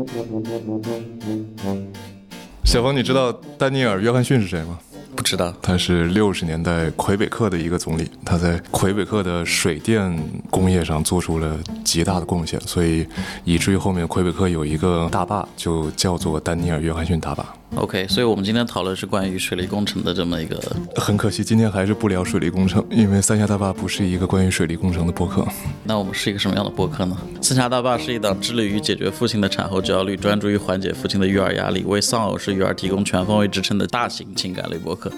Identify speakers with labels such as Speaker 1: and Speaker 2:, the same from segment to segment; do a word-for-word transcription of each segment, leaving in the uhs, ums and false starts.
Speaker 1: 小冯，你知道丹尼尔·约翰逊是谁吗？
Speaker 2: 不知道。
Speaker 1: 他是六十年代魁北克的一个总理，他在魁北克的水电工业上做出了极大的贡献，所以以至于后面魁北克有一个大坝就叫做丹尼尔·约翰逊大坝。
Speaker 2: OK， 所以我们今天讨论是关于水利工程的这么一个。
Speaker 1: 很可惜今天还是不聊水利工程，因为三峡大坝不是一个关于水利工程的播客。
Speaker 2: 那我们是一个什么样的播客呢？三峡大坝是一档致力于解决父亲的产后焦虑，专注于缓解父亲的育儿压力，为丧偶式育儿提供全方位支撑的大型情感类播客。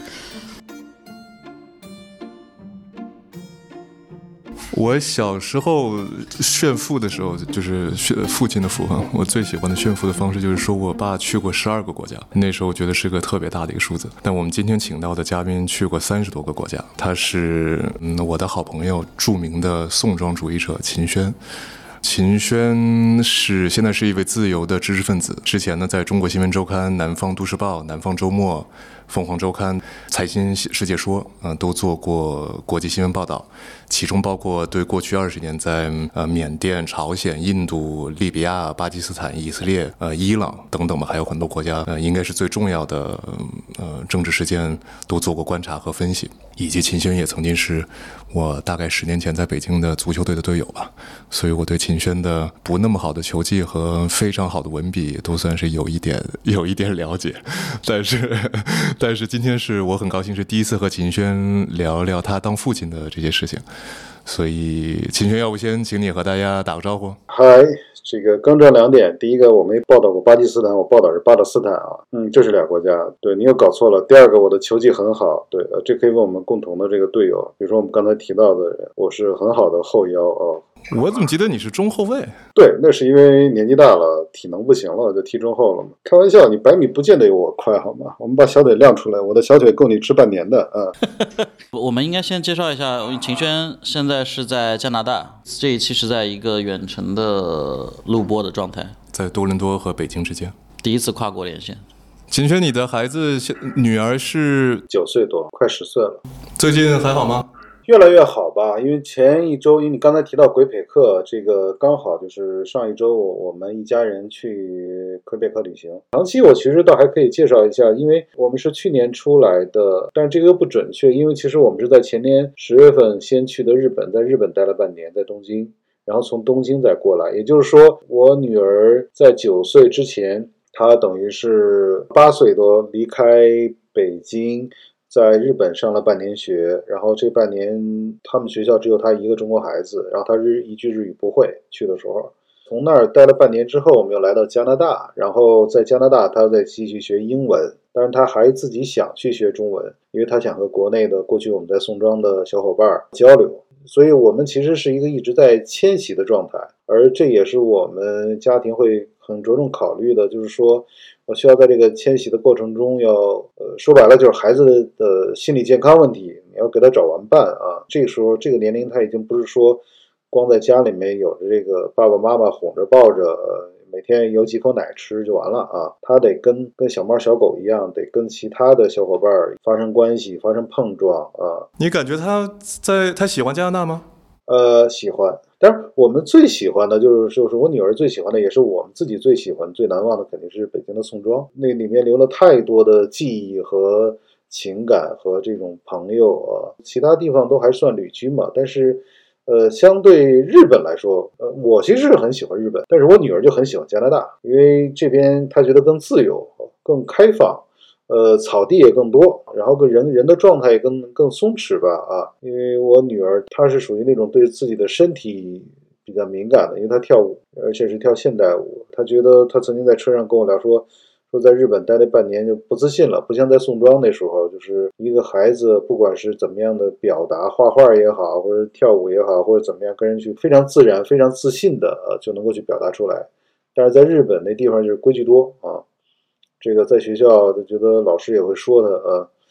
Speaker 1: 我小时候炫富的时候，就是父亲的富哈。我最喜欢的炫富的方式就是说我爸去过十二个国家，那时候觉得是个特别大的一个数字。但我们今天请到的嘉宾去过三十多个国家，他是嗯我的好朋友，著名的宋庄主义者秦轩。秦轩是现在是一位自由的知识分子，之前呢在中国新闻周刊、南方都市报、南方周末、凤凰周刊、财新世界说，呃，都做过国际新闻报道，其中包括对过去二十年在呃缅甸、朝鲜、印度、利比亚、巴基斯坦、以色列、呃伊朗等等吧，还有很多国家，呃，应该是最重要的呃政治事件都做过观察和分析。以及秦轩也曾经是我大概十年前在北京的足球队的队友吧，所以我对秦轩的不那么好的球技和非常好的文笔都算是有一点有一点了解。但是但是今天是我很高兴是第一次和秦轩聊聊他当父亲的这些事情，所以秦轩要不先请你和大家打个招呼。
Speaker 3: 嗨，这个更正两点，第一个我没报道过巴基斯坦，我报道是巴勒斯坦啊，嗯，这是俩国家，对，你又搞错了。第二个，我的球技很好，对，呃，这可以问我们共同的这个队友，比如说我们刚才提到的人，我是很好的后腰啊。
Speaker 1: 我怎么记得你是中后卫？
Speaker 3: 对，那是因为年纪大了，体能不行了，就踢中后了嘛。开玩笑，你百米不见得有我快好吗？我们把小腿亮出来，我的小腿够你吃半年的啊。
Speaker 2: 我们应该先介绍一下，秦轩现在是在加拿大，这一期是在一个远程的录播的状态，
Speaker 1: 在多伦多和北京之间，
Speaker 2: 第一次跨国连线。
Speaker 1: 秦轩，你的孩子女儿是
Speaker 3: 九岁多，快十岁了，
Speaker 1: 最近还好吗？
Speaker 3: 越来越好吧，因为前一周，因为你刚才提到魁北克，这个刚好就是上一周我们一家人去魁北克旅行。长期我其实倒还可以介绍一下，因为我们是去年出来的，但是这个又不准确，因为其实我们是在前年十月份先去的日本，在日本待了半年，在东京，然后从东京再过来。也就是说，我女儿在九岁之前，她等于是八岁多离开北京，在日本上了半年学，然后这半年他们学校只有他一个中国孩子，然后他日一句日语不会，去的时候从那儿待了半年之后，我们又来到加拿大，然后在加拿大他再继续学英文，但是他还自己想去学中文，因为他想和国内的过去我们在宋庄的小伙伴交流，所以我们其实是一个一直在迁徙的状态，而这也是我们家庭会很着重考虑的，就是说我需要在这个迁徙的过程中要呃说白了就是孩子的心理健康问题，你要给他找完伴啊。这个时候这个年龄他已经不是说光在家里面有着这个爸爸妈妈哄着抱着、呃、每天有几口奶吃就完了啊，他得跟跟小猫小狗一样，得跟其他的小伙伴发生关系，发生碰撞啊。
Speaker 1: 你感觉他在他喜欢加拿大吗？
Speaker 3: 呃，喜欢。但是我们最喜欢的就是就是我女儿最喜欢的，也是我们自己最喜欢最难忘的，肯定是北京的宋庄，那里面留了太多的记忆和情感和这种朋友啊。其他地方都还算旅居嘛，但是呃，相对日本来说，呃，我其实是很喜欢日本，但是我女儿就很喜欢加拿大，因为这边她觉得更自由、更开放，呃，草地也更多，然后个人人的状态也更更松弛吧啊，因为我女儿她是属于那种对自己的身体比较敏感的，因为她跳舞，而且是跳现代舞，她觉得她曾经在车上跟我聊说。说在日本待了半年就不自信了，不像在宋庄那时候，就是一个孩子不管是怎么样的表达，画画也好，或者跳舞也好，或者怎么样跟人去非常自然非常自信的呃就能够去表达出来。但是在日本那地方就是规矩多啊，这个在学校就觉得老师也会说的呃，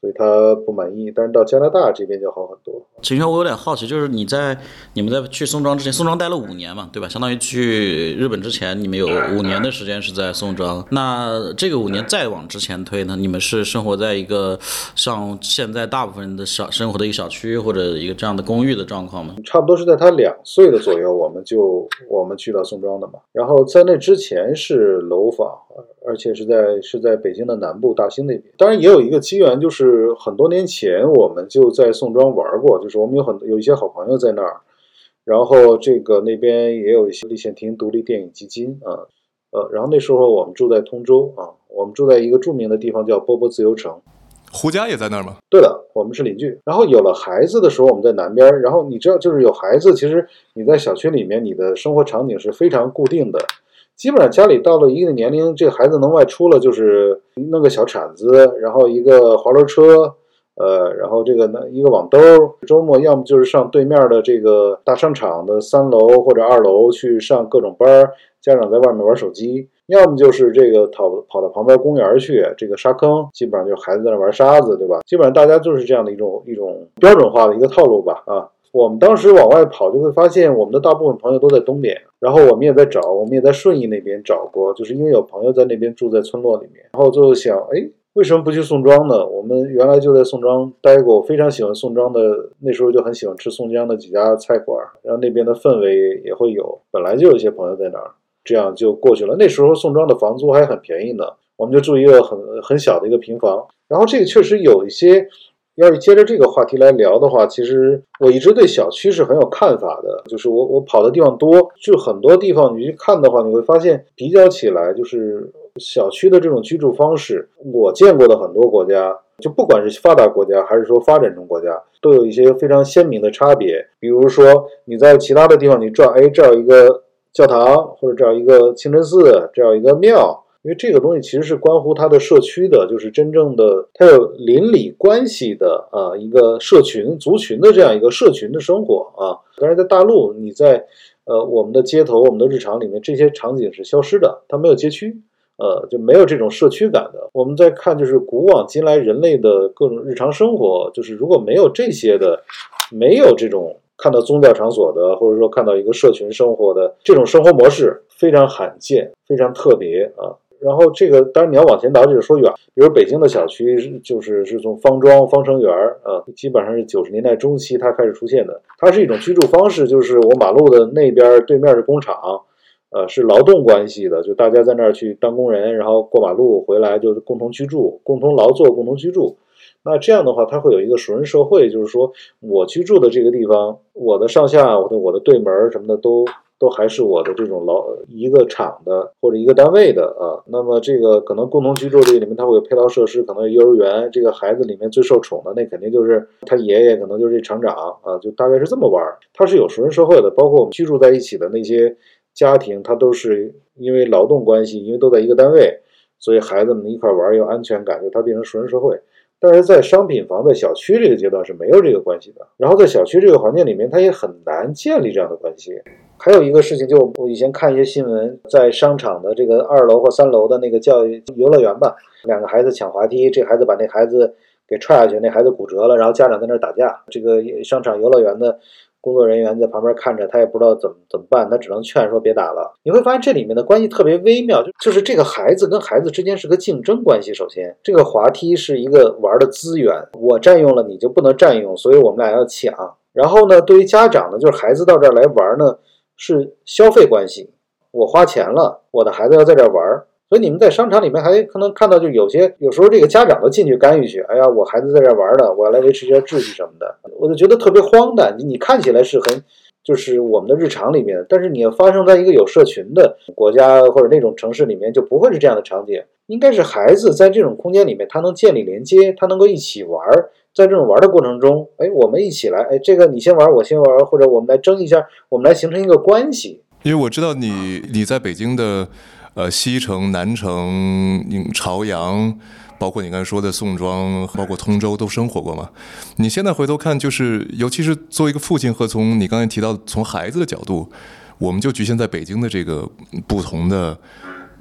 Speaker 3: 所以他不满意。但是到加拿大这边就好很多。
Speaker 2: 秦轩，我有点好奇，就是你在你们在去宋庄之前，宋庄待了五年嘛，对吧？相当于去日本之前，你们有五年的时间是在宋庄。那这个五年再往之前推呢？你们是生活在一个像现在大部分人的小生活的一个小区或者一个这样的公寓的状况吗？
Speaker 3: 差不多是在他两岁的左右，我们就我们去到宋庄的嘛。然后在那之前是楼房，而且是在是在北京的南部大兴那边。当然也有一个机缘，就是很多年前我们就在宋庄玩过，就是我们有很有一些好朋友在那儿，然后这个那边也有一些立宪厅独立电影基金啊，呃，然后那时候我们住在通州啊，我们住在一个著名的地方叫波波自由城。
Speaker 1: 胡家也在那儿吗？
Speaker 3: 对的，我们是邻居。然后有了孩子的时候，我们在南边。然后你知道，就是有孩子，其实你在小区里面，你的生活场景是非常固定的。基本上家里到了一定的年龄，这个孩子能外出了，就是弄个小铲子，然后一个滑轮车，呃，然后这个一个网兜。周末要么就是上对面的这个大商场的三楼或者二楼去上各种班，家长在外面玩手机。要么就是这个跑跑到旁边公园去，这个沙坑，基本上就是孩子在那玩沙子，对吧？基本上大家就是这样的一种一种标准化的一个套路吧。啊，我们当时往外跑，就会发现我们的大部分朋友都在东边，然后我们也在找，我们也在顺义那边找过，就是因为有朋友在那边住在村落里面，然后就想，哎，为什么不去宋庄呢？我们原来就在宋庄待过，我非常喜欢宋庄的，那时候就很喜欢吃宋江的几家菜馆，然后那边的氛围也会有，本来就有一些朋友在那儿。这样就过去了。那时候宋庄的房租还很便宜呢，我们就住一个很很小的一个平房。然后这个确实有一些，要是接着这个话题来聊的话，其实我一直对小区是很有看法的。就是我我跑的地方多，就很多地方你去看的话，你会发现比较起来，就是小区的这种居住方式，我见过的很多国家，就不管是发达国家还是说发展中国家，都有一些非常鲜明的差别。比如说你在其他的地方你转，哎，这儿有一个教堂，或者这样一个清真寺，这样一个庙，因为这个东西其实是关乎它的社区的，就是真正的它有邻里关系的啊，一个社群族群的这样一个社群的生活啊。当然在大陆，你在呃我们的街头、我们的日常里面，这些场景是消失的，它没有街区，呃就没有这种社区感的。我们在看就是古往今来人类的各种日常生活，就是如果没有这些的，没有这种看到宗教场所的，或者说看到一个社群生活的这种生活模式，非常罕见，非常特别啊。然后这个当然你要往前倒，就是说远，比如北京的小区就是是从方庄、方城园啊，基本上是九十年代中期它开始出现的。它是一种居住方式，就是我马路的那边对面是工厂，呃，是劳动关系的，就大家在那儿去当工人，然后过马路回来就是共同居住、共同劳作、共同居住。那这样的话，它会有一个熟人社会，就是说我居住的这个地方，我的上下、我的我的对门什么的都都还是我的这种劳一个厂的或者一个单位的啊。那么这个可能共同居住这个里面，它会有配套设施，可能有幼儿园，这个孩子里面最受宠的那肯定就是他爷爷，可能就是这厂长啊，就大概是这么玩。它是有熟人社会的，包括我们居住在一起的那些家庭，它都是因为劳动关系，因为都在一个单位，所以孩子们一块玩有安全感，就它变成熟人社会。但是在商品房在小区这个阶段是没有这个关系的，然后在小区这个环境里面，它也很难建立这样的关系。还有一个事情，就我以前看一些新闻，在商场的这个二楼或三楼的那个教育游乐园吧，两个孩子抢滑梯，这孩子把那孩子给踹下去，那孩子骨折了，然后家长在那儿打架，这个商场游乐园的工作人员在旁边看着，他也不知道怎么怎么办，他只能劝说别打了。你会发现这里面的关系特别微妙，就是这个孩子跟孩子之间是个竞争关系。首先，这个滑梯是一个玩的资源，我占用了你就不能占用，所以我们俩要抢。然后呢，对于家长呢，就是孩子到这儿来玩呢，是消费关系，我花钱了，我的孩子要在这儿玩。所以你们在商场里面还可能看到，就有些有时候这个家长都进去干预去，哎呀，我孩子在这玩呢，我要来维持一下秩序什么的，我就觉得特别荒诞。你看起来是很就是我们的日常里面，但是你要发生在一个有社群的国家或者那种城市里面，就不会是这样的场景。应该是孩子在这种空间里面，他能建立连接，他能够一起玩，在这种玩的过程中，哎，我们一起来，哎，这个你先玩，我先玩，或者我们来争一下，我们来形成一个关系。
Speaker 1: 因为我知道你你在北京的呃西城、南城、朝阳，包括你刚才说的宋庄，包括通州都生活过嘛。你现在回头看，就是尤其是作为一个父亲和从你刚才提到从孩子的角度，我们就局限在北京的这个不同的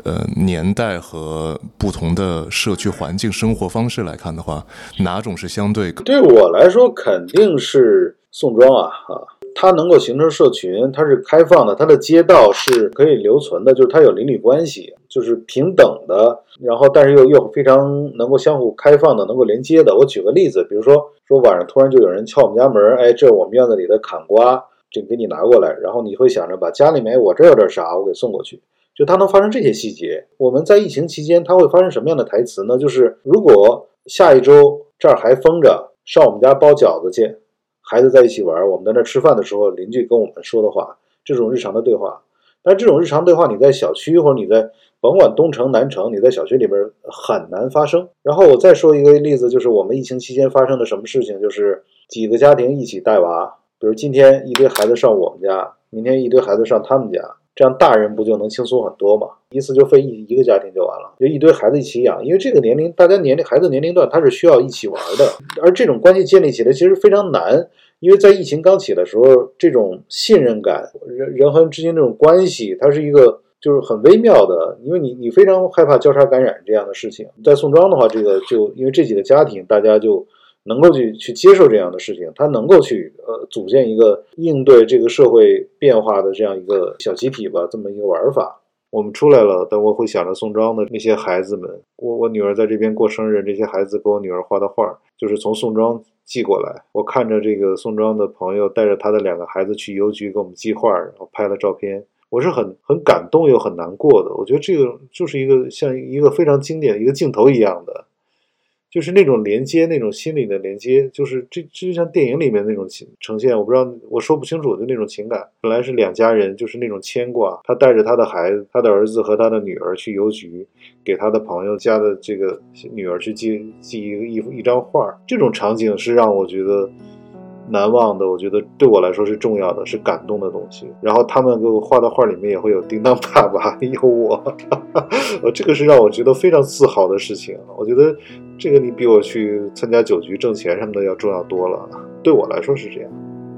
Speaker 1: 呃年代和不同的社区环境、生活方式来看的话，哪种是相对？
Speaker 3: 对我来说，肯定是宋庄啊啊！它能够形成社群，它是开放的，它的街道是可以留存的，就是它有邻里关系，就是平等的，然后但是又又非常能够相互开放的，能够连接的。我举个例子，比如说说晚上突然就有人敲我们家门，哎，这是我们院子里的砍瓜，这给你拿过来，然后你会想着把家里面我这有点啥，我给送过去。就它能发生这些细节。我们在疫情期间，它会发生什么样的台词呢？就是如果下一周这儿还封着，上我们家包饺子去。孩子在一起玩，我们在那吃饭的时候，邻居跟我们说的话，这种日常的对话。但这种日常对话，你在小区或者你在甭管东城南城，你在小区里边很难发生。然后我再说一个例子，就是我们疫情期间发生的什么事情，就是几个家庭一起带娃，比如今天一堆孩子上我们家，明天一堆孩子上他们家，这样大人不就能轻松很多吗？一次就费一一个家庭就完了，就一堆孩子一起养，因为这个年龄大家年龄孩子年龄段他是需要一起玩的，而这种关系建立起来其实非常难，因为在疫情刚起的时候，这种信任感，人人和人之间这种关系，它是一个就是很微妙的，因为你你非常害怕交叉感染这样的事情。在宋庄的话，这个就因为这几个家庭，大家就能够去去接受这样的事情，他能够去呃组建一个应对这个社会变化的这样一个小集体吧，这么一个玩法。我们出来了，但我会想着宋庄的那些孩子们，我我女儿在这边过生日，这些孩子给我女儿画的画，就是从宋庄寄过来。我看着这个宋庄的朋友带着他的两个孩子去邮局给我们寄画，然后拍了照片，我是很很感动又很难过的。我觉得这个就是一个像一个非常经典的一个镜头一样的。就是那种连接，那种心理的连接，就是这这就像电影里面那种呈现，我不知道我说不清楚的那种情感。本来是两家人，就是那种牵挂。他带着他的孩子，他的儿子和他的女儿去邮局，给他的朋友家的这个女儿去寄寄一个一一张画，这种场景是让我觉得难忘的，我觉得对我来说是重要的，是感动的东西。然后他们给我画的画里面也会有叮当爸爸，有我，这个是让我觉得非常自豪的事情。我觉得这个你比我去参加酒局挣钱什么的要重要多了，对我来说是这样。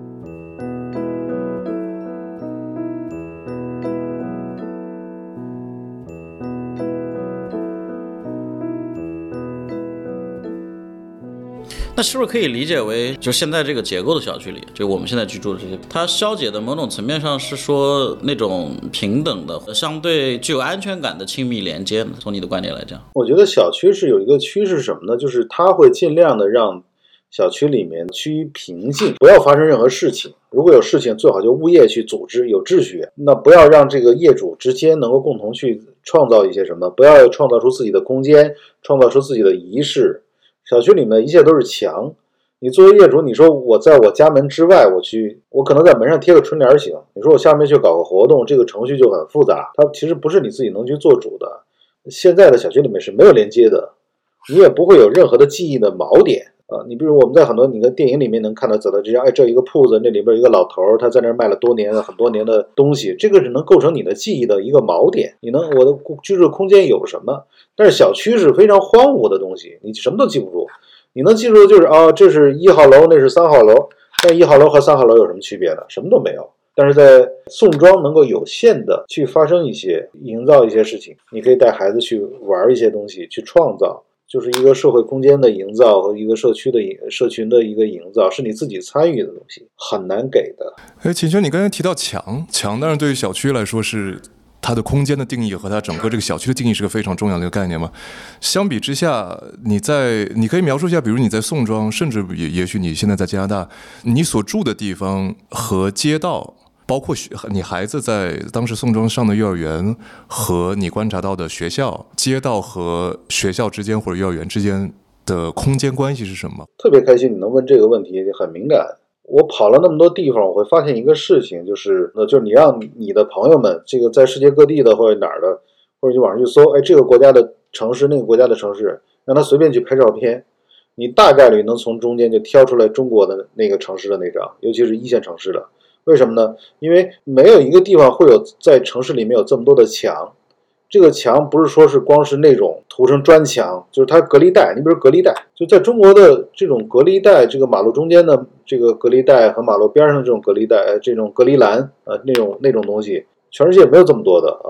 Speaker 2: 那是不是可以理解为，就现在这个结构的小区里，就我们现在居住的这些，它消解的某种层面上是说那种平等的、相对具有安全感的亲密连接呢？从你的观点来讲，
Speaker 3: 我觉得小区是有一个趋势什么呢？就是它会尽量的让小区里面趋于平静，不要发生任何事情。如果有事情，最好就物业去组织，有秩序。那不要让这个业主之间能够共同去创造一些什么，不要创造出自己的空间，创造出自己的仪式。小区里面一切都是墙，你作为业主，你说我在我家门之外，我去，我可能在门上贴个春联行。你说我下面去搞个活动，这个程序就很复杂，它其实不是你自己能去做主的。现在的小区里面是没有连接的，你也不会有任何的记忆的锚点啊。你比如我们在很多你的电影里面能看到，走到这样，哎，这一个铺子，那里边一个老头，他在那儿卖了多年的很多年的东西，这个是能构成你的记忆的一个锚点。你能我的居住空间有什么？但是小区是非常荒芜的东西，你什么都记不住。你能记住的就是啊、哦，这是一号楼，那是三号楼，但一号楼和三号楼有什么区别呢？什么都没有。但是在宋庄能够有限的去发生一些，营造一些事情，你可以带孩子去玩一些东西，去创造，就是一个社会空间的营造和一个社区的社群的一个营造，是你自己参与的东西，很难给的。
Speaker 1: 哎，秦轩，你刚才提到墙，墙当然对于小区来说是它的空间的定义和它整个这个小区的定义是个非常重要的一个概念嘛。相比之下，你在你可以描述一下，比如你在宋庄，甚至也也许你现在在加拿大，你所住的地方和街道，包括你孩子在当时宋庄上的幼儿园和你观察到的学校，街道和学校之间或者幼儿园之间的空间关系是什么？
Speaker 3: 特别开心你能问这个问题，很敏感。我跑了那么多地方，我会发现一个事情，就是那就是你让你的朋友们，这个在世界各地的或者哪儿的，或者你网上去搜，哎，这个国家的城市，那个国家的城市，让他随便去拍照片，你大概率能从中间就挑出来中国的那个城市的那张，尤其是一线城市的。为什么呢？因为没有一个地方会有在城市里面有这么多的墙。这个墙不是说是光是那种涂成砖墙，就是它隔离带。你比如隔离带，就在中国的这种隔离带，这个马路中间的这个隔离带和马路边上的这种隔离带，这种隔离栏啊，那种那种东西，全世界没有这么多的啊。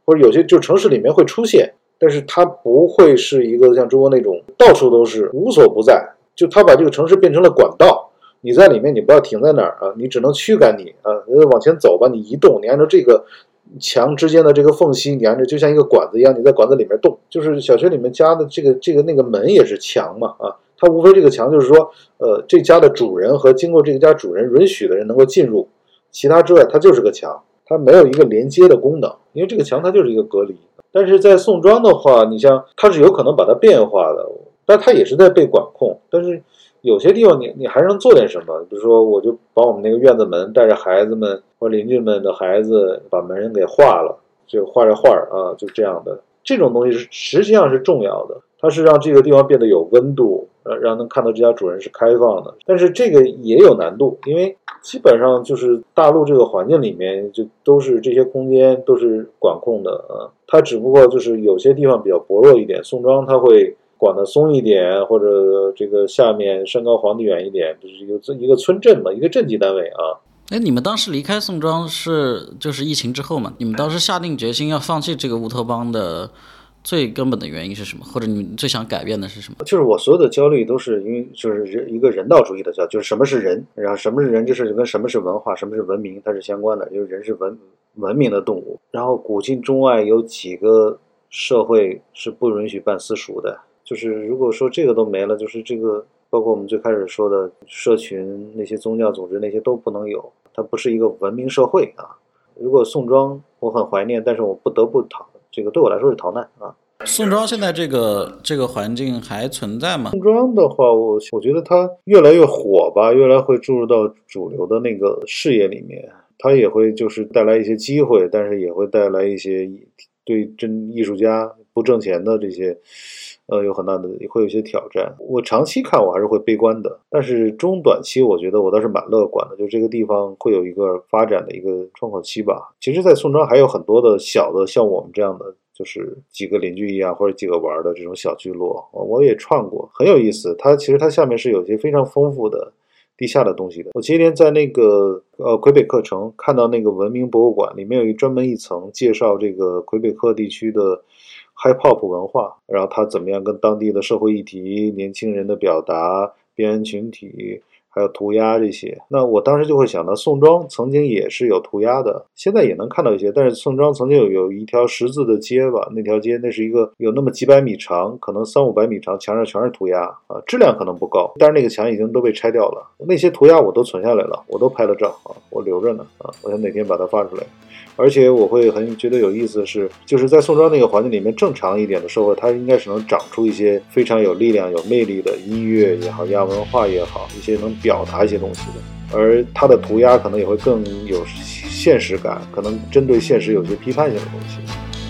Speaker 3: 或者有些就城市里面会出现，但是它不会是一个像中国那种到处都是无所不在，就它把这个城市变成了管道，你在里面你不要停在那儿啊，你只能驱赶你啊，往前走吧，你移动，你按照这个墙之间的这个缝隙，你按照就像一个管子一样，你在管子里面动。就是小学里面加的这个这个那个门也是墙嘛啊，它无非这个墙就是说，呃，这家的主人和经过这个家主人允许的人能够进入，其他之外它就是个墙，它没有一个连接的功能，因为这个墙它就是一个隔离。但是在宋庄的话，你像它是有可能把它变化的，但它也是在被管控，但是有些地方你你还是能做点什么，比如说我就把我们那个院子门带着孩子们或邻居们的孩子把门给画了，就画着画啊，就这样的，这种东西是实际上是重要的，它是让这个地方变得有温度，呃，让能看到这家主人是开放的。但是这个也有难度，因为基本上就是大陆这个环境里面就都是这些空间都是管控的啊，它只不过就是有些地方比较薄弱一点，宋庄它会管得松一点，或者这个下面山高皇帝远一点，就是一个一个村镇嘛，一个镇级单位啊。
Speaker 2: 哎，你们当时离开宋庄是就是疫情之后嘛？你们当时下定决心要放弃这个乌托邦的最根本的原因是什么？或者你们最想改变的是什么？
Speaker 3: 就是我所有的焦虑都是因为就是一个人道主义的焦虑，就是什么是人，然后什么是人，就是跟什么是文化，什么是文明，它是相关的，因为人是文文明的动物。然后古今中外有几个社会是不允许办私塾的。就是如果说这个都没了，就是这个包括我们最开始说的社群那些宗教组织那些都不能有，它不是一个文明社会啊。如果宋庄我很怀念，但是我不得不逃，这个对我来说是逃难啊。
Speaker 2: 宋庄现在这个这个环境还存在吗？
Speaker 3: 宋庄的话，我我觉得它越来越火吧，越来会注入到主流的那个视野里面，它也会就是带来一些机会，但是也会带来一些对真艺术家不挣钱的这些。呃，有很大的会有一些挑战。我长期看我还是会悲观的，但是中短期我觉得我倒是蛮乐观的，就这个地方会有一个发展的一个窗口期吧。其实在宋庄还有很多的小的像我们这样的，就是几个邻居一样或者几个玩的这种小聚落，我也串过，很有意思。它其实它下面是有些非常丰富的地下的东西的。我前天在那个呃魁北克城看到那个文明博物馆里面有一专门一层介绍这个魁北克地区的Hip Hop 文化，然后它怎么样跟当地的社会议题、年轻人的表达、边缘群体还有涂鸦这些。那我当时就会想到宋庄曾经也是有涂鸦的，现在也能看到一些，但是宋庄曾经有有一条十字的街吧，那条街那是一个有那么几百米长，可能三五百米长，墙上全是涂鸦啊，质量可能不高，但是那个墙已经都被拆掉了。那些涂鸦我都存下来了，我都拍了照啊，我留着呢啊，我想哪天把它发出来。而且我会很觉得有意思的是，就是在宋庄那个环境里面，正常一点的社会，它应该是能长出一些非常有力量、有魅力的音乐也好、亚文化也好，一些能表达一些东西的。而它的涂鸦可能也会更有现实感，可能针对现实有些批判性的东西。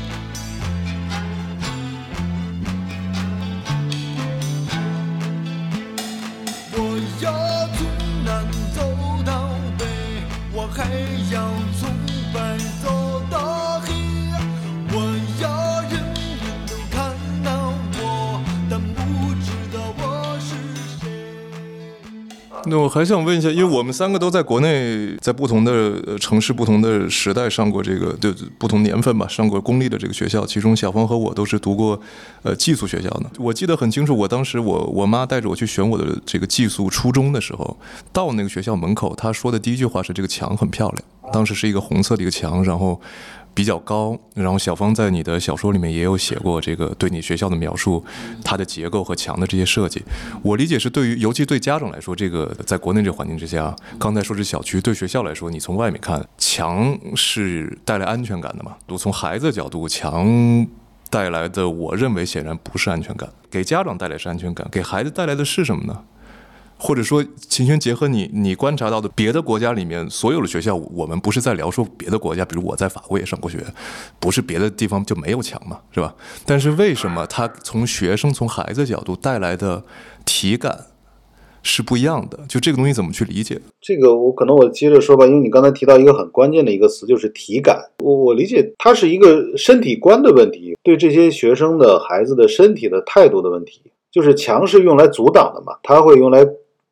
Speaker 4: 我要从南走到北，我还要从白走到黑，我要人人都看到我，但不知道我是谁。
Speaker 1: 那我还想问一下，因为我们三个都在国内，在不同的城市、不同的时代上过这个，对不同年份吧，上过公立的这个学校。其中小芳和我都是读过呃寄宿学校的。我记得很清楚，我当时我我妈带着我去选我的这个寄宿初中的时候，到那个学校门口，她说的第一句话是这个墙很漂亮。当时是一个红色的一个墙，然后比较高，然后小芳在你的小说里面也有写过这个对你学校的描述，它的结构和墙的这些设计。我理解是对于，尤其对家长来说，这个在国内这个环境之下，刚才说是小区，对学校来说，你从外面看，墙是带来安全感的嘛？我从孩子的角度，墙带来的，我认为显然不是安全感，给家长带来是安全感，给孩子带来的是什么呢？或者说，秦轩结合你你观察到的别的国家里面所有的学校，我们不是在聊说别的国家，比如我在法国也上过学，不是别的地方就没有墙嘛，是吧？但是为什么它从学生从孩子角度带来的体感是不一样的？就这个东西怎么去理解？
Speaker 3: 这个我可能我接着说吧，因为你刚才提到一个很关键的一个词，就是体感。我我理解它是一个身体观的问题，对这些学生的孩子的身体的态度的问题。就是墙是用来阻挡的嘛，它会用来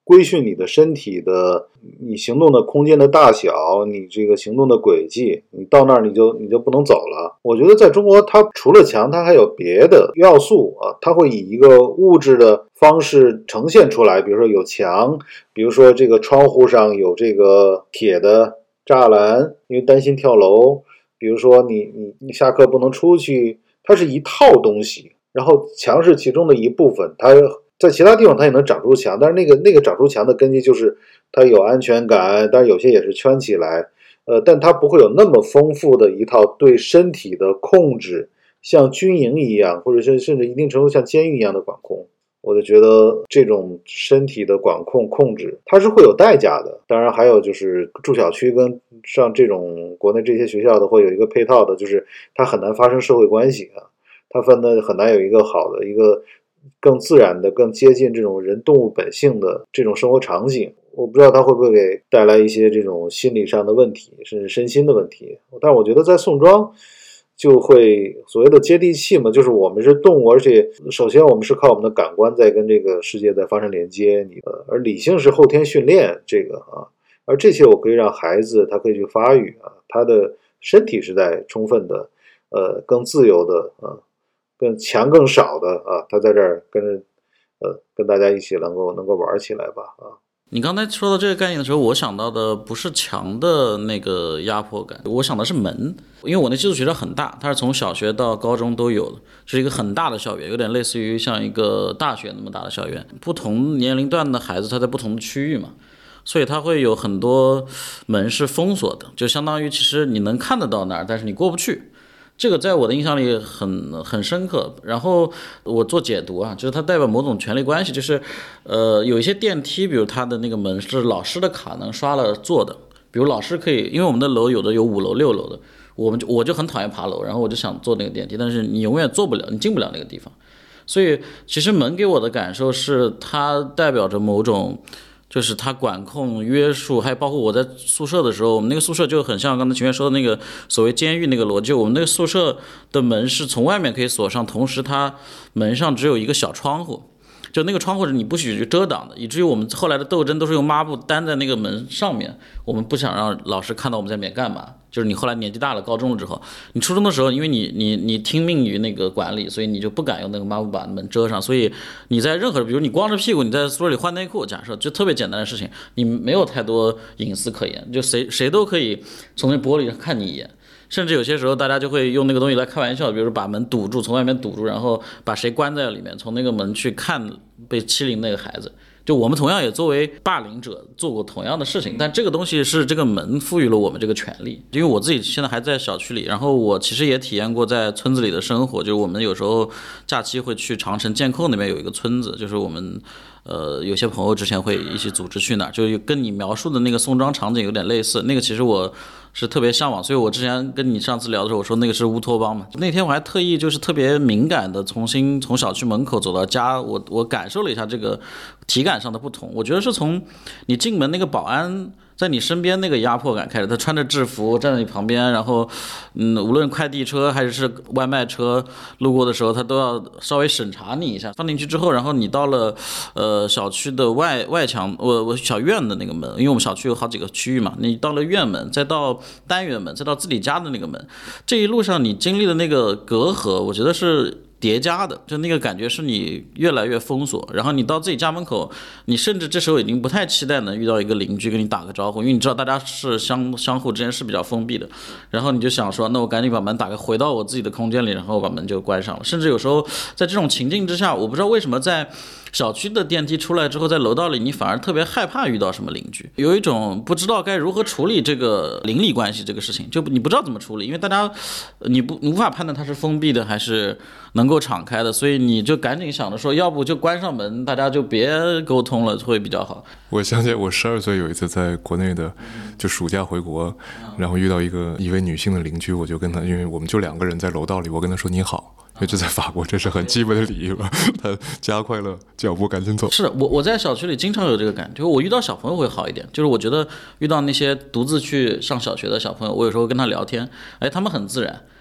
Speaker 3: 规训你的身体的，你行动的空间的大小，你这个行动的轨迹，你到那儿你就你就不能走了。我觉得在中国，它除了墙，它还有别的要素啊，它会以一个物质的方式呈现出来，比如说有墙，比如说这个窗户上有这个铁的栅栏，因为担心跳楼，比如说你你你下课不能出去，它是一套东西，然后墙是其中的一部分，它在其他地方它也能长出墙，但是那个那个长出墙的根基就是它有安全感，但是有些也是圈起来，呃，但它不会有那么丰富的一套对身体的控制，像军营一样，或者是甚至一定程度像监狱一样的管控。我就觉得这种身体的管控控制，它是会有代价的。当然还有就是住小区跟上这种国内这些学校的会有一个配套的，就是它很难发生社会关系啊，它分的很难有一个好的一个更自然的更接近这种人动物本性的这种生活场景。我不知道它会不会给带来一些这种心理上的问题，甚至身心的问题。但是我觉得在宋庄就会所谓的接地气嘛，就是我们是动物，而且首先我们是靠我们的感官在跟这个世界在发生连接，你的而理性是后天训练这个啊，而这些我可以让孩子他可以去发育啊，他的身体是在充分的呃更自由的啊，更强更少的啊，他在这儿跟着呃跟大家一起能够能够玩起来吧啊。
Speaker 2: 你刚才说到这个概念的时候，我想到的不是墙的那个压迫感，我想的是门。因为我那寄宿学校很大，它是从小学到高中都有的，是一个很大的校园，有点类似于像一个大学那么大的校园。不同年龄段的孩子他在不同的区域嘛，所以它会有很多门是封锁的，就相当于其实你能看得到那儿，但是你过不去。这个在我的印象里很很深刻，然后我做解读啊，就是它代表某种权力关系，就是呃有一些电梯，比如它的那个门是老师的卡能刷了做的，比如老师可以，因为我们的楼有的有五楼六楼的，我们就我就很讨厌爬楼，然后我就想坐那个电梯，但是你永远坐不了，你进不了那个地方，所以其实门给我的感受是它代表着某种。就是它管控、约束，还包括我在宿舍的时候，我们那个宿舍就很像刚才秦月说的那个所谓监狱那个逻辑。我们那个宿舍的门是从外面可以锁上，同时它门上只有一个小窗户，就那个窗户是你不许去遮挡的，以至于我们后来的斗争都是用抹布担在那个门上面。我们不想让老师看到我们在里面干嘛。就是你后来年纪大了，高中了之后，你初中的时候，因为你你你听命于那个管理，所以你就不敢用那个抹布把门遮上，所以你在任何，比如你光着屁股你在宿舍里换内裤，假设就特别简单的事情，你没有太多隐私可言，就谁谁都可以从那玻璃上看你一眼。甚至有些时候大家就会用那个东西来开玩笑，比如说把门堵住，从外面堵住，然后把谁关在里面，从那个门去看被欺凌那个孩子。就我们同样也作为霸凌者做过同样的事情，但这个东西是这个门赋予了我们这个权利。因为我自己现在还在小区里，然后我其实也体验过在村子里的生活，就是我们有时候假期会去长城剑寇那边有一个村子，就是我们呃有些朋友之前会一起组织去那儿，就跟你描述的那个宋庄场景有点类似。那个其实我是特别向往，所以我之前跟你上次聊的时候，我说那个是乌托邦嘛。那天我还特意就是特别敏感的重新从小区门口走到家，我我感受了一下这个体感上的不同。我觉得是从你进门那个保安在你身边那个压迫感开始，他穿着制服站在你旁边，然后嗯，无论快递车还是外卖车路过的时候，他都要稍微审查你一下。放进去之后，然后你到了呃小区的外外墙，我我小院的那个门，因为我们小区有好几个区域嘛，你到了院门，再到单元门，再到自己家的那个门，这一路上你经历的那个隔阂，我觉得是叠加的，就那个感觉是你越来越封锁，然后你到自己家门口，你甚至这时候已经不太期待能遇到一个邻居跟你打个招呼，因为你知道大家是相相互之间是比较封闭的，然后你就想说，那我赶紧把门打开，回到我自己的空间里，然后把门就关上了。甚至有时候在这种情境之下，我不知道为什么在小区的电梯出来之后，在楼道里你反而特别害怕遇到什么邻居，有一种不知道该如何处理这个邻里关系这个事情，就你不知道怎么处理，因为大家你不你无法判断它是封闭的还是能够敞开的，所以你就赶紧想着说，要不就关上门，大家就别沟通了，会比较好。
Speaker 1: 我想起来，我十二岁有一次在国内的，就暑假回国，然后遇到一个一位女性的邻居，我就跟她，因为我们就两个人在楼道里，我跟她说你好。因为这在法国这是很基本的礼仪吧，他加快了脚步赶紧走。
Speaker 2: 是我我在小区里经常有这个感觉，我遇到小朋友会好一点，就是我觉得遇到那些独自去上小学的小朋友，我有时候跟他聊天，哎，他们很自然，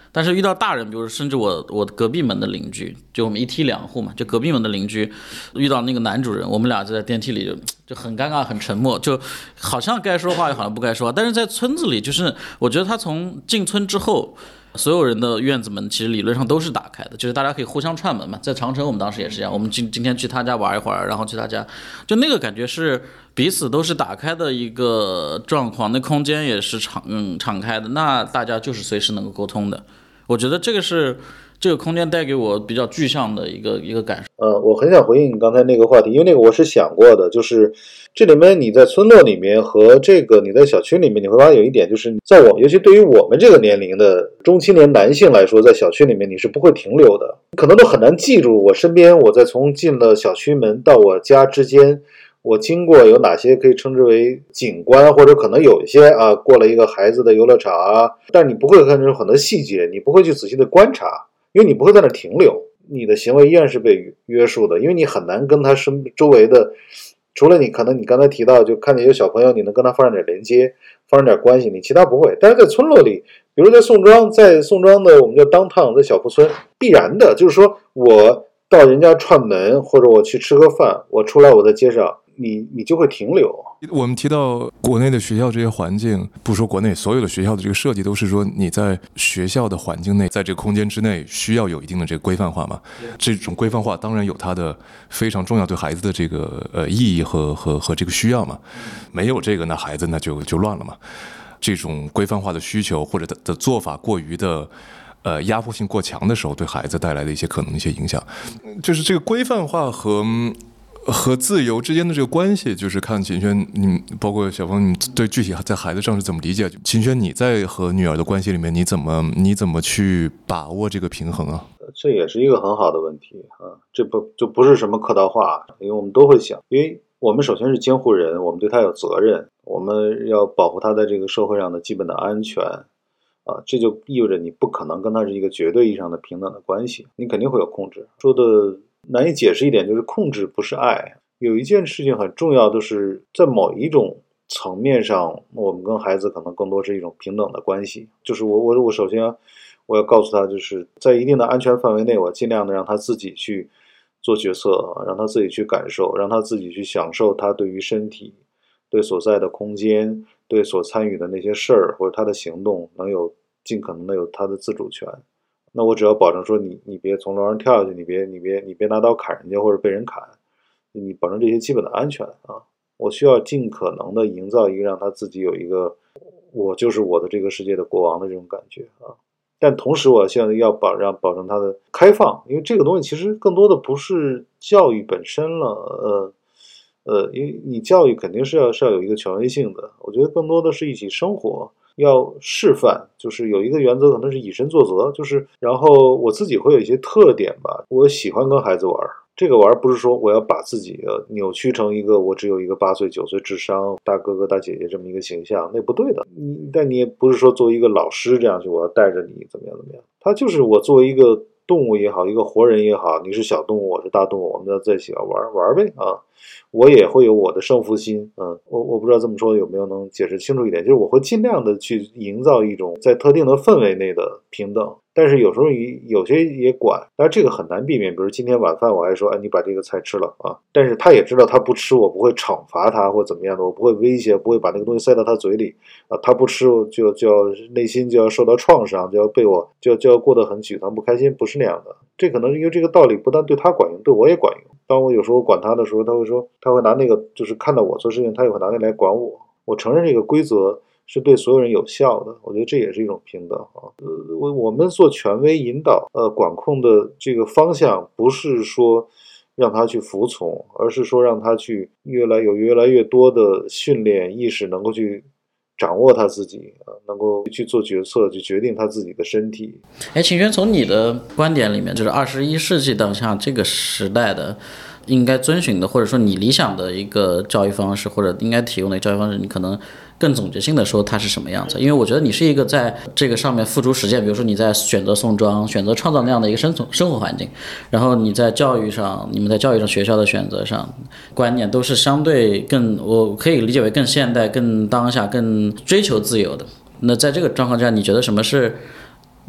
Speaker 2: 但是遇到大人，比如甚至我我隔壁门的邻居，就我们一梯两户嘛，就隔壁门的邻居遇到那个男主人，我们俩就在电梯里就就很尴尬很沉默，就好像该说话又好像不该说话。但是在村子里，就是我觉得他从进村之后，所有人的院子门其实理论上都是打开的，就是大家可以互相串门嘛。在长城我们当时也是这样，我们今今天去他家玩一会儿，然后去他家，就那个感觉是彼此都是打开的一个状况，那空间也是敞嗯敞开的，那大家就是随时能够沟通的。我觉得这个是这个空间带给我比较具象的一个一个感受。
Speaker 3: 呃，我很想回应你刚才那个话题，因为那个我是想过的，就是这里面你在村落里面和这个你在小区里面，你会发现有一点，就是在我尤其对于我们这个年龄的中青年男性来说，在小区里面你是不会停留的，可能都很难记住我身边我在从进了小区门到我家之间，我经过有哪些可以称之为景观，或者可能有一些啊过了一个孩子的游乐场啊，但你不会看出很多细节，你不会去仔细的观察，因为你不会在那停留，你的行为依然是被约束的，因为你很难跟他身周围的，除了你可能你刚才提到就看见有小朋友你能跟他发生点连接，发生点关系，你其他不会。但是在村落里，比如在宋庄，在宋庄的我们叫downtown，在小铺村，必然的就是说我到人家串门，或者我去吃个饭，我出来我在街上，你你就会停留。
Speaker 1: 我们提到国内的学校这些环境，不说国内所有的学校的这个设计，都是说你在学校的环境内，在这个空间之内需要有一定的这个规范化嘛。这种规范化当然有它的非常重要对孩子的这个呃意义和和和这个需要嘛。没有这个，那孩子那就就乱了嘛。这种规范化的需求或者的的做法过于的。呃，压迫性过强的时候，对孩子带来的一些可能的一些影响，就是这个规范化和和自由之间的这个关系，就是看秦轩，你包括小峰，你对具体在孩子上是怎么理解？秦轩，你在和女儿的关系里面，你怎么你怎么去把握这个平衡啊？
Speaker 3: 这也是一个很好的问题啊，这不就不是什么客套话，因为我们都会想，因为我们首先是监护人，我们对他有责任，我们要保护他在这个社会上的基本的安全。啊，这就意味着你不可能跟他是一个绝对意义上的平等的关系，你肯定会有控制。说的难以解释一点，就是控制不是爱。有一件事情很重要，就是在某一种层面上，我们跟孩子可能更多是一种平等的关系。就是我我我首先我要告诉他，就是在一定的安全范围内，我尽量的让他自己去做决策，让他自己去感受，让他自己去享受他对于身体、对所在的空间、对所参与的那些事儿或者他的行动能有尽可能的有他的自主权。那我只要保证说你你别从楼上跳下去，你别你别你别拿刀砍人家或者被人砍，你保证这些基本的安全啊。我需要尽可能的营造一个让他自己有一个我就是我的这个世界的国王的这种感觉啊。但同时我现在要保让保证他的开放，因为这个东西其实更多的不是教育本身了，呃呃，因为你教育肯定是要是要有一个权威性的，我觉得更多的是一起生活，要示范，就是有一个原则可能是以身作则，就是然后我自己会有一些特点吧，我喜欢跟孩子玩，这个玩不是说我要把自己呃扭曲成一个我只有一个八岁九岁智商大哥哥大姐姐这么一个形象，那不对的。你但你也不是说作为一个老师这样去我要带着你怎么样怎么样，他就是我作为一个动物也好，一个活人也好，你是小动物我是大动物，我们要在一起玩玩呗啊。我也会有我的胜负心，嗯，我我不知道这么说有没有能解释清楚一点，就是我会尽量的去营造一种在特定的氛围内的平等，但是有时候有些也管，但是这个很难避免。比如今天晚饭我还说，哎，你把这个菜吃了啊，但是他也知道他不吃，我不会惩罚他或怎么样的，我不会威胁，不会把那个东西塞到他嘴里啊，他不吃就就要内心就要受到创伤，就要被我就就要过得很沮丧不开心，不是那样的。这可能是因为这个道理不但对他管用，对我也管用。当我有时候管他的时候，他会说，他会拿那个，就是看到我做事情，他也会拿那来管我。我承认这个规则是对所有人有效的，我觉得这也是一种平等啊。呃，我我们做权威引导，呃，管控的这个方向不是说让他去服从，而是说让他去越来有越来越多的训练意识，能够去掌握他自己，能够去做决策，去决定他自己的身体。
Speaker 2: 哎，秦轩，从你的观点里面，就是二十一世纪当下这个时代的应该遵循的，或者说你理想的一个教育方式，或者应该提供的教育方式，你可能更总结性的说它是什么样子？因为我觉得你是一个在这个上面付诸实践，比如说你在选择宋庄，选择创造那样的一个生存生活环境，然后你在教育上，你们在教育上学校的选择上，观念都是相对更，我可以理解为更现代、更当下、更追求自由的。那在这个状况下，你觉得什么是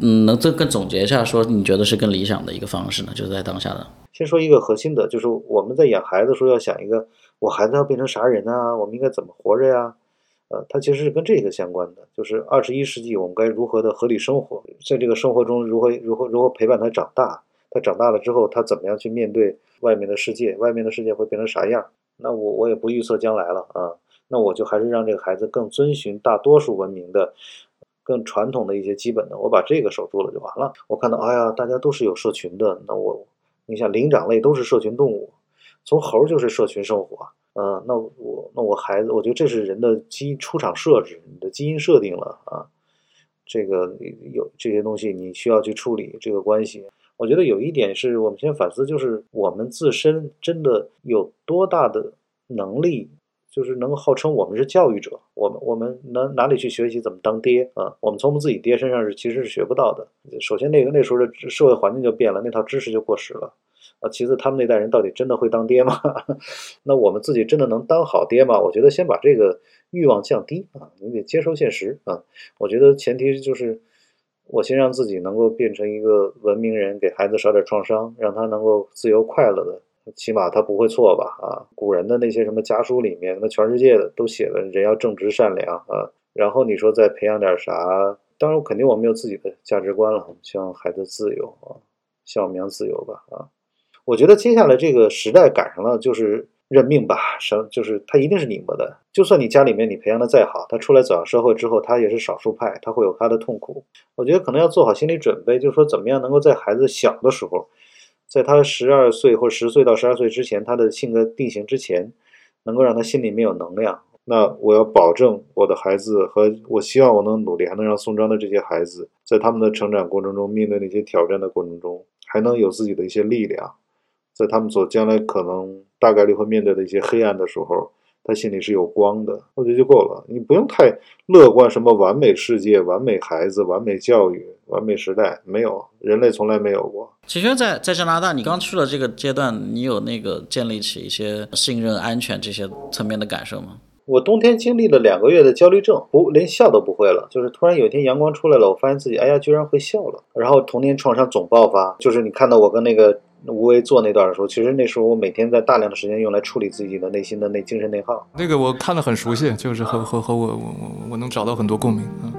Speaker 2: 嗯，能更更总结一下，说你觉得是更理想的一个方式呢？就是在当下的。
Speaker 3: 先说一个核心的，就是我们在养孩子的时候要想一个，我孩子要变成啥人啊？我们应该怎么活着呀？呃，它其实是跟这个相关的，就是二十一世纪我们该如何的合理生活，在这个生活中如何如何如何陪伴他长大，他长大了之后他怎么样去面对外面的世界，外面的世界会变成啥样？那我我也不预测将来了啊，那我就还是让这个孩子更遵循大多数文明的。更传统的一些基本的，我把这个守住了就完了。我看到，哎呀，大家都是有社群的，那我，你想灵长类都是社群动物，从猴就是社群生活，呃，那我那我孩子，我觉得这是人的基出厂设置，你的基因设定了啊，这个有这些东西你需要去处理这个关系。我觉得有一点是我们先反思，就是我们自身真的有多大的能力。就是能够号称我们是教育者，我们我们哪哪里去学习怎么当爹啊？我们从我们自己爹身上是其实是学不到的。首先那个那时候的社会环境就变了，那套知识就过时了啊。其次他们那代人到底真的会当爹吗？那我们自己真的能当好爹吗？我觉得先把这个欲望降低啊，你得接受现实啊。我觉得前提就是我先让自己能够变成一个文明人，给孩子少点创伤，让他能够自由快乐的。起码他不会错吧啊！古人的那些什么家书里面，那全世界的都写了人要正直善良啊。然后你说再培养点啥？当然肯定我们有自己的价值观了，希望孩子自由啊，希望我们要自由吧啊。我觉得接下来这个时代赶上了就是认命吧，就是他一定是拧巴的。就算你家里面你培养的再好，他出来走上社会之后，他也是少数派，他会有他的痛苦。我觉得可能要做好心理准备，就是说怎么样能够在孩子小的时候。在他十二岁或十岁到十二岁之前，他的性格定型之前，能够让他心里面有能量。那我要保证我的孩子和我希望我能努力，还能让宋庄的这些孩子，在他们的成长过程中，面对那些挑战的过程中，还能有自己的一些力量。在他们所将来可能大概率会面对的一些黑暗的时候，他心里是有光的，我觉得就够了。你不用太乐观，什么完美世界、完美孩子、完美教育、完美时代，没有，人类从来没有过。
Speaker 2: 齐轩在在加拿大，你刚去了这个阶段，你有那个建立起一些信任、安全这些层面的感受吗？
Speaker 3: 我冬天经历了两个月的焦虑症，不连笑都不会了，就是突然有一天阳光出来了，我发现自己哎呀居然会笑了。然后童年创伤总爆发，就是你看到我跟那个吴为做那段的时候，其实那时候我每天在大量的时间用来处理自己的内心的内精神内耗。
Speaker 1: 那个我看得很熟悉，就是和和和我我我我能找到很多共鸣啊。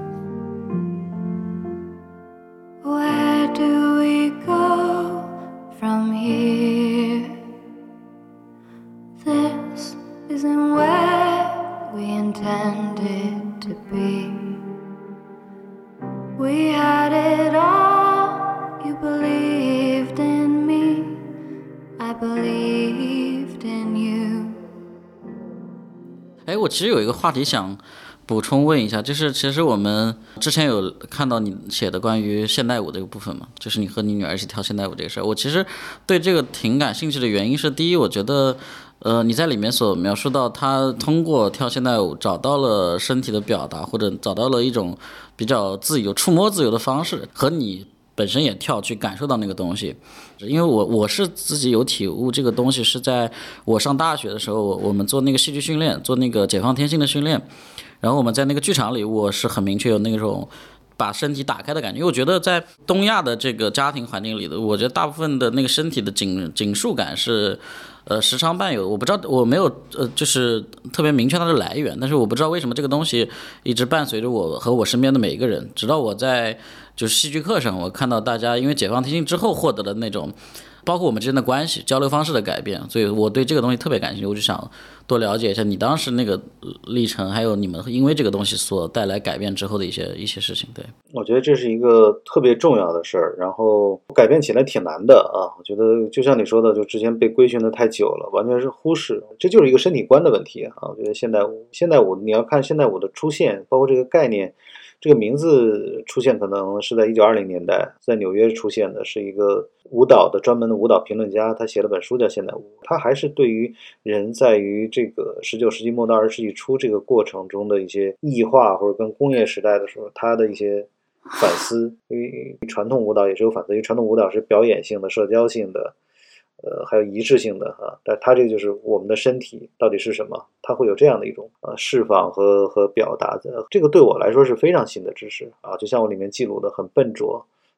Speaker 5: Where do we go from here? This isn't where we intended to be. We had it all. You believed in me. I believed in you.
Speaker 2: 哎，我其实有一个话题想补充问一下，就是其实我们之前有看到你写的关于现代舞这个部分嘛，就是你和你女儿一起跳现代舞这个事儿。我其实对这个挺感兴趣的原因是，第一，我觉得呃你在里面所描述到她通过跳现代舞找到了身体的表达，或者找到了一种比较自由、触摸自由的方式，和你本身也跳去感受到那个东西。因为我我是自己有体悟，这个东西是在我上大学的时候，我我们做那个戏剧训练，做那个解放天性的训练，然后我们在那个剧场里，我是很明确有那种把身体打开的感觉。因为我觉得在东亚的这个家庭环境里的，我觉得大部分的那个身体的紧紧束感是呃时常伴有，我不知道，我没有呃就是特别明确它的来源，但是我不知道为什么这个东西一直伴随着我和我身边的每一个人，直到我在就是戏剧课上，我看到大家因为解放天性之后获得的那种包括我们之间的关系交流方式的改变，所以我对这个东西特别感兴趣，我就想多了解一下你当时那个历程，还有你们因为这个东西所带来改变之后的一些一些事情。对，
Speaker 3: 我觉得这是一个特别重要的事儿，然后改变起来挺难的啊。我觉得就像你说的，就之前被规训的太久了，完全是忽视，这就是一个身体观的问题啊。我觉得现代舞，现代舞你要看现代舞的出现，包括这个概念。这个名字出现可能是在一九二零年代，在纽约出现的，是一个舞蹈的专门的舞蹈评论家，他写了本书叫《现代舞》，他还是对于人在于这个十九世纪末到二十世纪初这个过程中的一些异化，或者跟工业时代的时候他的一些反思。因为传统舞蹈也是有反思，因为传统舞蹈是表演性的、社交性的。呃，还有仪式性的啊，但它这个就是我们的身体到底是什么，它会有这样的一种呃释放和和表达的，这个对我来说是非常新的知识啊，就像我里面记录的很笨拙，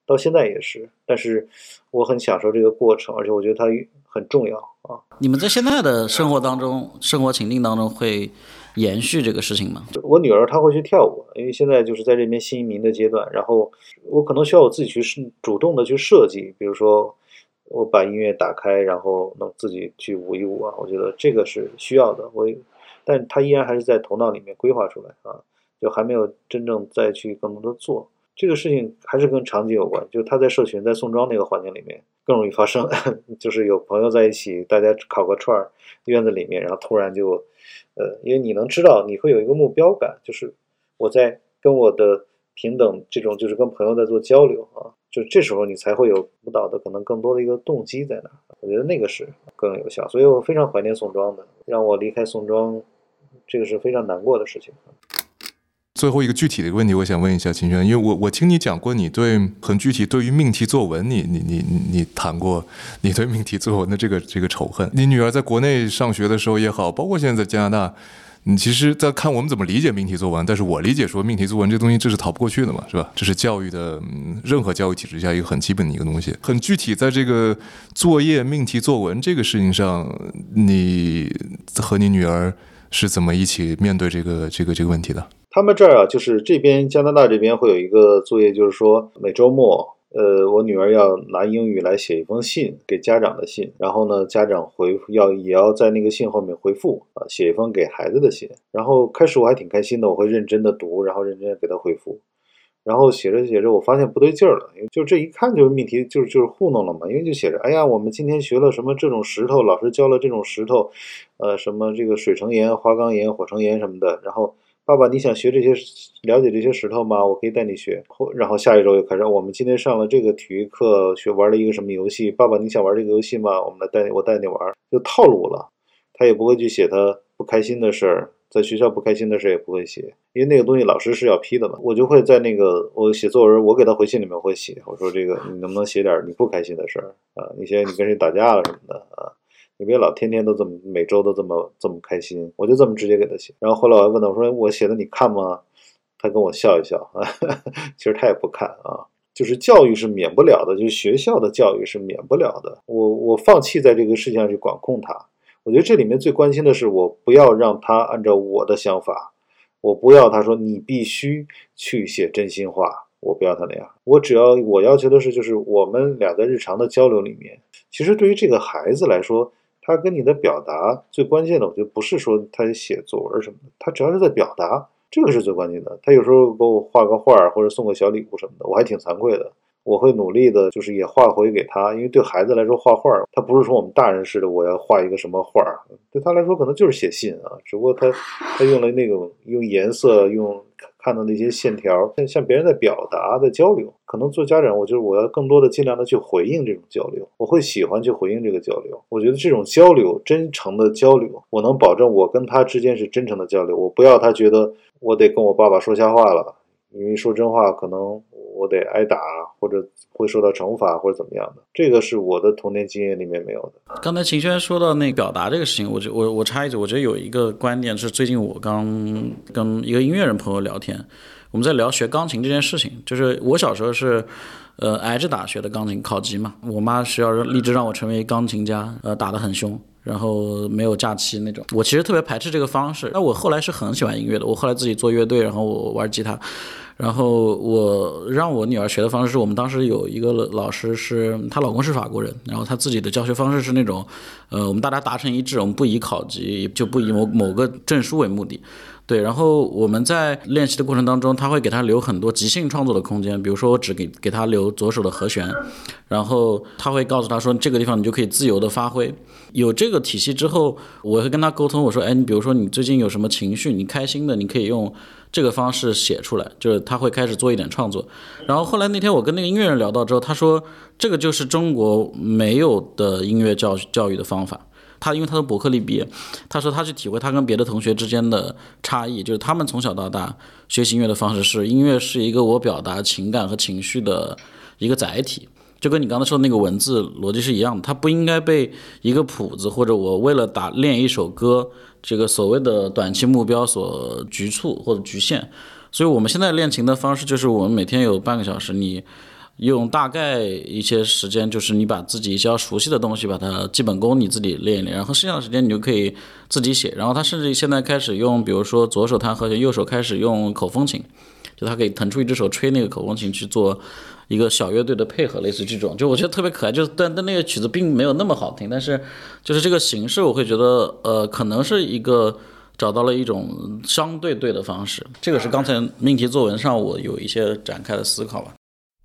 Speaker 3: 到现在也是，但是我很享受这个过程，而且我觉得它很重要啊。
Speaker 2: 你们在现在的生活当中，生活情境当中会延续这个事情吗？
Speaker 3: 我女儿她会去跳舞，因为现在就是在这边新移民的阶段，然后我可能需要我自己去主动的去设计，比如说我把音乐打开，然后能自己去舞一舞啊，我觉得这个是需要的。我，但她依然还是在头脑里面规划出来啊，就还没有真正再去更多的做。这个事情还是跟场景有关，就是他在社群在宋庄那个环境里面更容易发生，就是有朋友在一起，大家烤个串儿，院子里面，然后突然就，呃，因为你能知道你会有一个目标感，就是我在跟我的平等这种就是跟朋友在做交流啊，就这时候你才会有舞蹈的可能更多的一个动机在那儿，我觉得那个是更有效，所以我非常怀念宋庄的，让我离开宋庄，这个是非常难过的事情。
Speaker 1: 最后一个具体的一个问题，我想问一下秦轩，因为我我听你讲过，你对很具体对于命题作文，你你你你谈过你对命题作文的这个这个仇恨。你女儿在国内上学的时候也好，包括现在在加拿大，你其实在看我们怎么理解命题作文，但是我理解说命题作文这东西这是逃不过去的嘛，是吧？这是教育的、嗯、任何教育体制下一个很基本的一个东西。很具体，在这个作业命题作文这个事情上，你和你女儿是怎么一起面对这个这个这个问题的？
Speaker 3: 他们这儿啊，就是这边加拿大这边会有一个作业，就是说每周末，呃，我女儿要拿英语来写一封信给家长的信，然后呢，家长回复要也要在那个信后面回复啊，写一封给孩子的信。然后开始我还挺开心的，我会认真的读，然后认真的给他回复。然后写着写着，我发现不对劲儿了，因为就这一看就是命题，就是就是糊弄了嘛。因为就写着，哎呀，我们今天学了什么这种石头，老师教了这种石头，呃，什么这个水成岩、花岗岩、火成岩什么的，然后。爸爸，你想学这些了解这些石头吗？我可以带你学。然后下一周又开始，我们今天上了这个体育课，学玩了一个什么游戏？爸爸，你想玩这个游戏吗？我们来带我带你玩，就套路了。他也不会去写他不开心的事儿，在学校不开心的事儿也不会写，因为那个东西老师是要批的嘛。我就会在那个我写作文，我给他回信里面会写，我说这个你能不能写点你不开心的事儿啊？你写你跟谁打架了什么的啊？你别老天天都这么每周都这么这么开心，我就这么直接给他写。然后后来我还问他，我说我写的你看吗？他跟我笑一笑，其实他也不看啊。就是教育是免不了的，就是学校的教育是免不了的。我我放弃在这个事情上去管控他。我觉得这里面最关心的是，我不要让他按照我的想法，我不要他说你必须去写真心话，我不要他那样。我只要我要求的是，就是我们俩在日常的交流里面，其实对于这个孩子来说。他跟你的表达最关键的，我觉得不是说他写作文什么的，他只要是在表达，这个是最关键的。他有时候给我画个画或者送个小礼物什么的，我还挺惭愧的。我会努力的，就是也画回给他，因为对孩子来说画画，他不是说我们大人似的，我要画一个什么画，对他来说可能就是写信啊，只不过他他用了那种用颜色用。看到那些线条，像别人在表达的交流，可能做家长，我就是我要更多的尽量的去回应这种交流，我会喜欢去回应这个交流。我觉得这种交流，真诚的交流，我能保证我跟他之间是真诚的交流，我不要他觉得我得跟我爸爸说瞎话了，因为说真话可能我得挨打或者会受到惩罚或者怎么样的，这个是我的童年经验里面没有的。
Speaker 2: 刚才秦轩说到那个表达这个事情，我就我我插一句，我觉得有一个观点是最近我刚跟一个音乐人朋友聊天，我们在聊学钢琴这件事情，就是我小时候是呃挨着打学的钢琴考级嘛，我妈是要立志让我成为钢琴家，呃打得很凶。然后没有假期那种，我其实特别排斥这个方式。那我后来是很喜欢音乐的，我后来自己做乐队，然后我玩吉他，然后我让我女儿学的方式是我们当时有一个老师是她老公是法国人，然后她自己的教学方式是那种，呃，我们大家达成一致，我们不以考级，就不以某某个证书为目的。对，然后我们在练习的过程当中，他会给他留很多即兴创作的空间，比如说我只给给他留左手的和弦，然后他会告诉他说这个地方你就可以自由的发挥。有这个体系之后，我会跟他沟通，我说哎，你比如说你最近有什么情绪，你开心的，你可以用这个方式写出来，就是他会开始做一点创作。然后后来那天我跟那个音乐人聊到之后，他说这个就是中国没有的音乐教教育的方法。他因为他从伯克利毕业，他说他去体会他跟别的同学之间的差异，就是他们从小到大学习音乐的方式是，音乐是一个我表达情感和情绪的一个载体，就跟你刚才说的那个文字逻辑是一样的，它不应该被一个谱子或者我为了打练一首歌这个所谓的短期目标所局促或者局限。所以我们现在练琴的方式就是我们每天有半个小时，你用大概一些时间，就是你把自己一些要熟悉的东西，把它基本功你自己练一练，然后剩下的时间你就可以自己写。然后他甚至现在开始用，比如说左手弹和弦，右手开始用口风琴，就他可以腾出一只手吹那个口风琴去做一个小乐队的配合，类似这种，就我觉得特别可爱。就是但但那个曲子并没有那么好听，但是就是这个形式，我会觉得呃，可能是一个找到了一种相对对的方式。这个是刚才命题作文上我有一些展开的思考吧。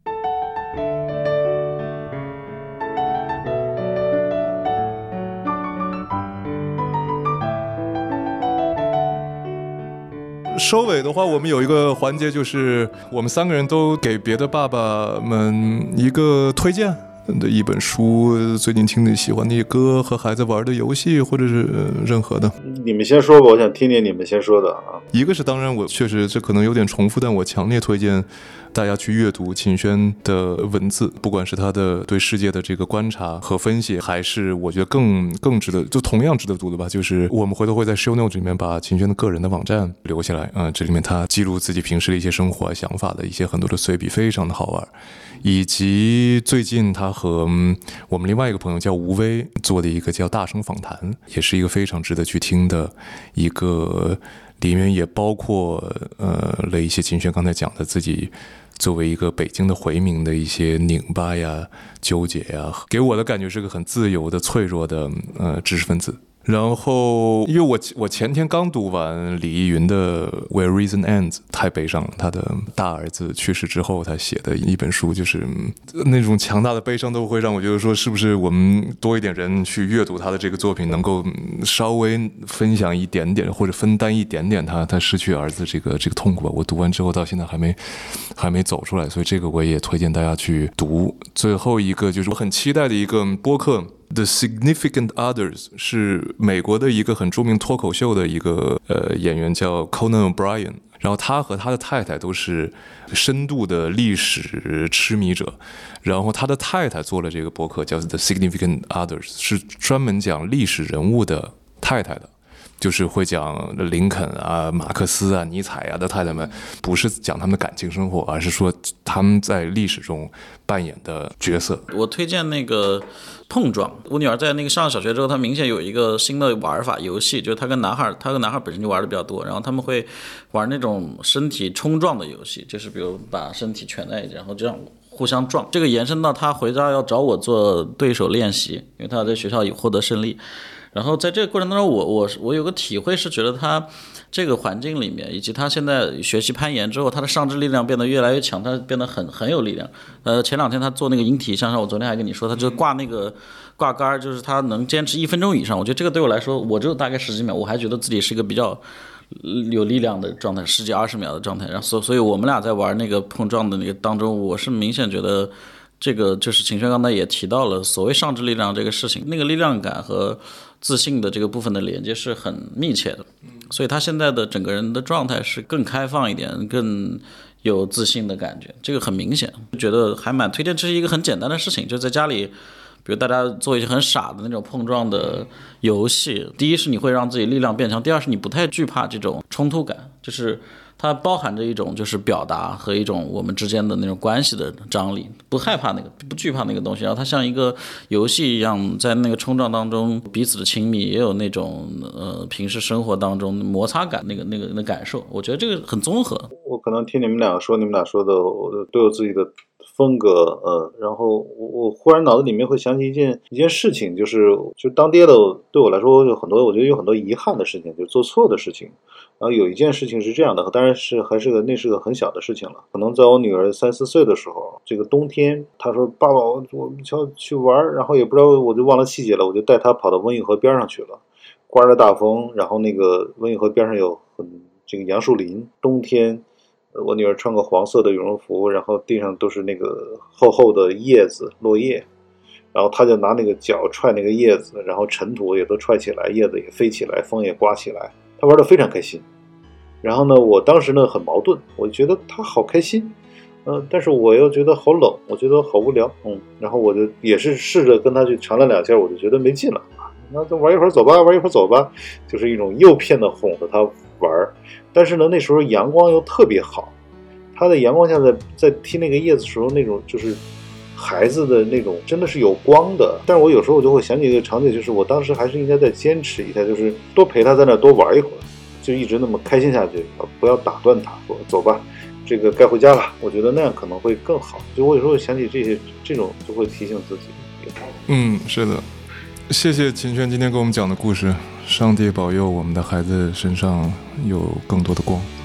Speaker 1: 收尾的话，我们有一个环节，就是我们三个人都给别的爸爸们一个推荐的一本书，最近听的喜欢的歌和孩子玩的游戏，或者是任何的。
Speaker 3: 你们先说吧，我想听听你们先说的啊。
Speaker 1: 一个是当然我确实这可能有点重复，但我强烈推荐大家去阅读秦轩的文字，不管是他的对世界的这个观察和分析，还是我觉得更更值得，就同样值得读的吧，就是我们回头会在 show note 里面把秦轩的个人的网站留下来啊、呃，这里面他记录自己平时的一些生活想法的一些很多的随笔，非常的好玩。以及最近他和、嗯、我们另外一个朋友叫吴威做的一个叫大声访谈，也是一个非常值得去听的一个，里面也包括呃了一些秦轩刚才讲的自己作为一个北京的回民的一些拧巴呀、纠结呀，给我的感觉是个很自由的、脆弱的呃知识分子。然后，因为我我前天刚读完李易云的《Where Reason Ends》，太悲伤了。他的大儿子去世之后，他写的一本书，就是那种强大的悲伤，都会让我觉得说，是不是我们多一点人去阅读他的这个作品，能够稍微分享一点点，或者分担一点点他他失去儿子这个这个痛苦吧。我读完之后到现在还没还没走出来，所以这个我也推荐大家去读。最后一个就是我很期待的一个播客。The Significant Others 是美国的一个很著名脱口秀的一个呃演员叫 Conan O'Brien， 然后他和他的太太都是深度的历史痴迷者，然后他的太太做了这个播客叫 The Significant Others， 是专门讲历史人物的太太的。就是会讲林肯啊、马克思啊、尼采啊的太太们，不是讲他们的感情生活，而是说他们在历史中扮演的角色。
Speaker 2: 我推荐那个碰撞，我女儿在那个上小学之后，她明显有一个新的玩法游戏，就是她跟男孩，她跟男孩本身就玩的比较多，然后他们会玩那种身体冲撞的游戏，就是比如把身体蜷在一起，然后这样互相撞。这个延伸到她回家要找我做对手练习，因为她在学校有获得胜利。然后在这个过程当中，我我我有个体会是觉得他这个环境里面，以及他现在学习攀岩之后，他的上肢力量变得越来越强，他变得很很有力量。呃，前两天他做那个引体向上，我昨天还跟你说，他就挂那个挂杆，就是他能坚持一分钟以上。我觉得这个对我来说，我只有大概十几秒，我还觉得自己是一个比较有力量的状态，十几二十秒的状态。然后所所以我们俩在玩那个碰撞的那个当中，我是明显觉得。这个就是秦轩刚才也提到了所谓上肢力量这个事情，那个力量感和自信的这个部分的连接是很密切的，所以他现在的整个人的状态是更开放一点，更有自信的感觉，这个很明显，觉得还蛮推荐。这是一个很简单的事情，就在家里比如大家做一些很傻的那种碰撞的游戏，第一是你会让自己力量变强，第二是你不太惧怕这种冲突感，就是它包含着一种就是表达和一种我们之间的那种关系的张力，不害怕那个，不惧怕那个东西，然后它像一个游戏一样，在那个冲撞当中彼此的亲密，也有那种呃平时生活当中摩擦感那个那个那个感受，我觉得这个很综合。
Speaker 3: 我可能听你们俩说，你们俩说的我都有自己的风格，呃，然后我我忽然脑子里面会想起一件一件事情，就是就当爹的对我来说有很多，我觉得有很多遗憾的事情，就是做错的事情。然后有一件事情是这样的，当然是还是个那是个很小的事情了。可能在我女儿三四岁的时候，这个冬天，她说爸爸，我我们要去玩，然后也不知道我就忘了细节了，我就带她跑到温榆河边上去了，刮着大风，然后那个温榆河边上有很这个杨树林，冬天。我女儿穿个黄色的羽绒服，然后地上都是那个厚厚的叶子落叶，然后她就拿那个脚踹那个叶子，然后尘土也都踹起来，叶子也飞起来，风也刮起来，她玩得非常开心。然后呢，我当时呢很矛盾，我觉得她好开心，呃，但是我又觉得好冷，我觉得好无聊，嗯，然后我就也是试着跟她去尝了两下，我就觉得没劲了，那就玩一会儿走吧，玩一会儿走吧，就是一种诱骗的哄着她玩。但是呢，那时候阳光又特别好， 他在阳光下在在踢那个叶子时候那种就是孩子的那种真的是有光的。但是我有时候我就会想起一个场景，就是我当时还是应该再坚持一下，就是多陪他在那多玩一会儿，就一直那么开心下去，不要打断他，说走吧，这个该回家了。我觉得那样可能会更好。就我有时候想起这些这种，就会提醒自己。
Speaker 1: 嗯，是的，谢谢秦轩今天给我们讲的故事。上帝保佑我们的孩子身上有更多的光。